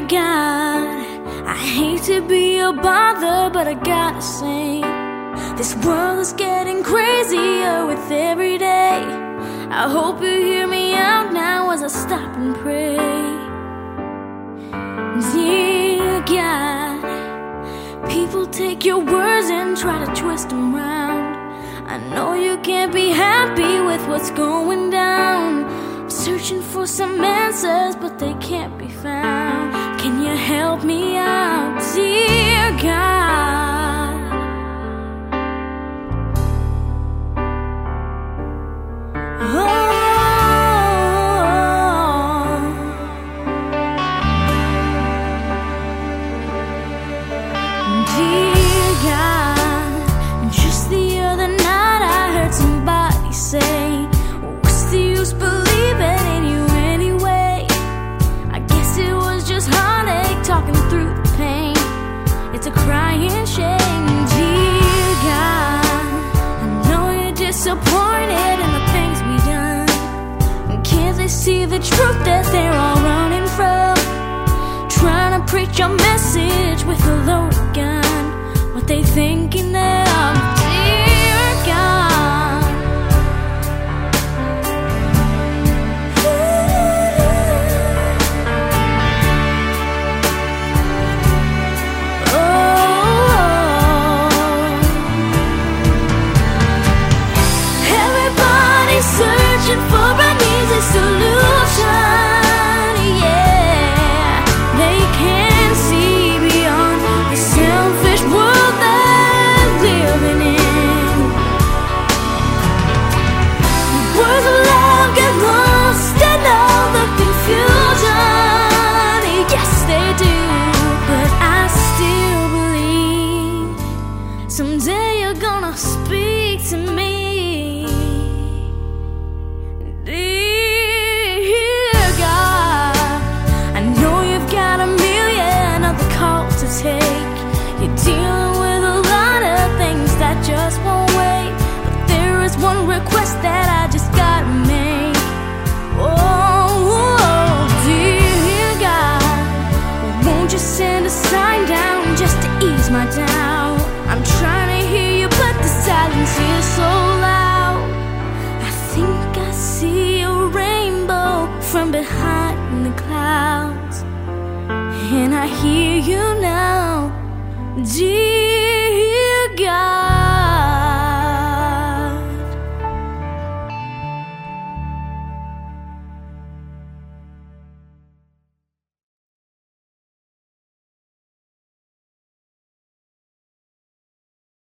God, I hate to be a bother, but I gotta say, this world is getting crazier with every day. I hope you hear me out now as I stop and pray. Dear God, people take your words and try to twist them round. I know you can't be happy with what's going down. I'm searching for some answers, but they can't be found. Can you help me out, dear God? Oh, dear God, just the other night I heard somebody say, what's the use believing in you anyway? I guess it was just heartache talking through the pain. It's a crying shame, dear God. I know you're disappointed in the things we done. Can't they see the truth that they're all running from? Trying to preach your message with a loaded gun. What they thinking of, dear God? Oh, everybody's searching for an easy solution. Yeah, they can't see beyond the selfish world they're living in. Words of love get lost in all the confusion. Yes, they do, but I still believe someday you're gonna speak to me. Dear God, I know you've got a million other calls to take. You're dealing with a lot of things that just won't wait. But there is one request that I just gotta make. Oh, dear God, won't you send a sign down just to ease my doubt? I'm trying to hear you, but the silence is so loud. I think I see a rainbow from behind the clouds, and I hear you now, dear